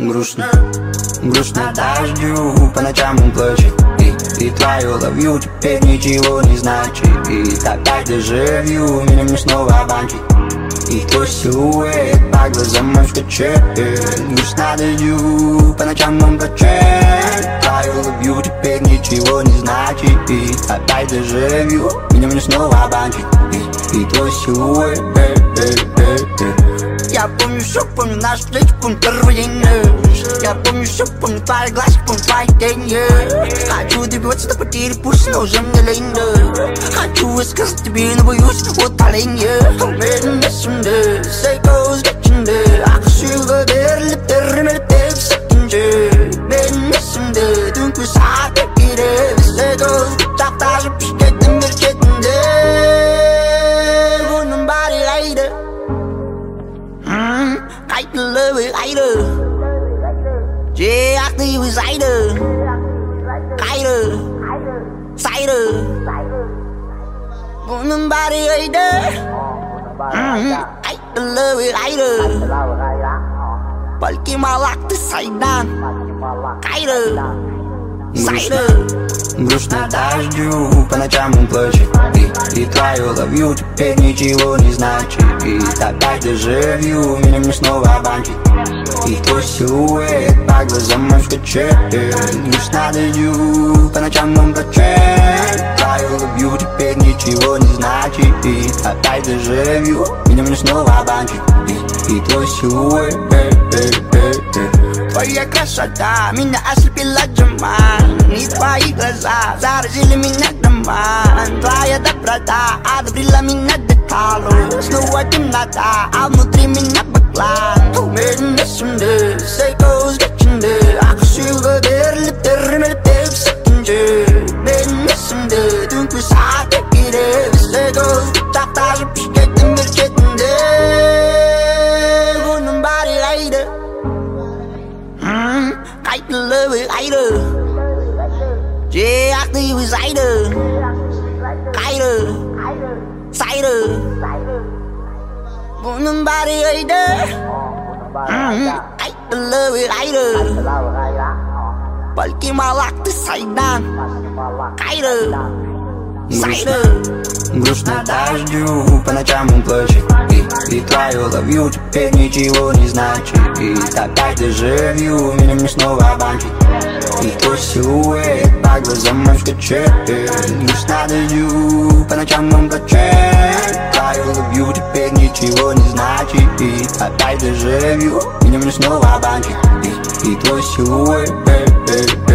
грустно, грустно дождю, по ночам он плачет. И твое love you теперь ничего не значит. И опять дежавю, меня мне снова обманчит. И твой силуэт по глазам мой скачет. Грустно дождю, по ночам он плачет. Твое love you теперь ничего не значит. И опять дежавю, меня мне снова обманчит. И твой силуэт. Я помню все, помню наш встречу, помню первый день. Я помню все, помню твои глазки, помню твои тени. Хочу добиваться до потери, пусть, но уже мне лень. Хочу высказать тебе, но боюсь утоления. Медленно сумды, psychos geçindi. Akışıyla berilip derime tek sakınca. Medlенно sumды, dünkü saate girip psychos çaktaşıp şirketin bir ketinde. Bunun bari gaydı. Kayıtlı bir gaydı. Aklı bir zaydı. Gaydı. Saydı. Bunun bari gaydı. Kayıtlı bir gaydı. Belki malaktı saydan. Gaydı. Saydı. Грустно дождю, по ночам он плачет. И твое love you теперь ничего не значит. И опять дежавю, меня мне снова обманчит. И твой силуэт по глазам мой скачет. Грустно дождю, по ночам он плачет. Твое love you теперь ничего не значит. И опять дежавю, меня мне снова обманчит. И твой силуэт. Твоя красота меня ослепила джаман. И твои глаза заразили меня доман. Твоя доброта одобрила меня деталью. Снова темнота, а внутри меня баклан. Медленно сумды, psychos geçindi. Akışıyla berilip derime tek sakınca. Medlенно sumды, dünkü saate girip psychos çaktaşıp şirketin bir ketinde. Bunun bari gaydı. Kayıtlı bir gaydı. Aklı bir zaydı. Gaydı. Saydı. Bunun bari gaydı. Kayıtlı bir gaydı. Belki malaktı saydan. Gaydı. Saydı. Грустно дождю, по ночам он плачет. И твое love you теперь ничего не значит. И опять дежавю, меня мне снова обманчит. И твой силуэт по глазам мой скачет. Грустно дождю, по ночам он плачет. Твое love you теперь ничего не значит. И опять дежавю, меня мне снова обманчит. И твой силуэт.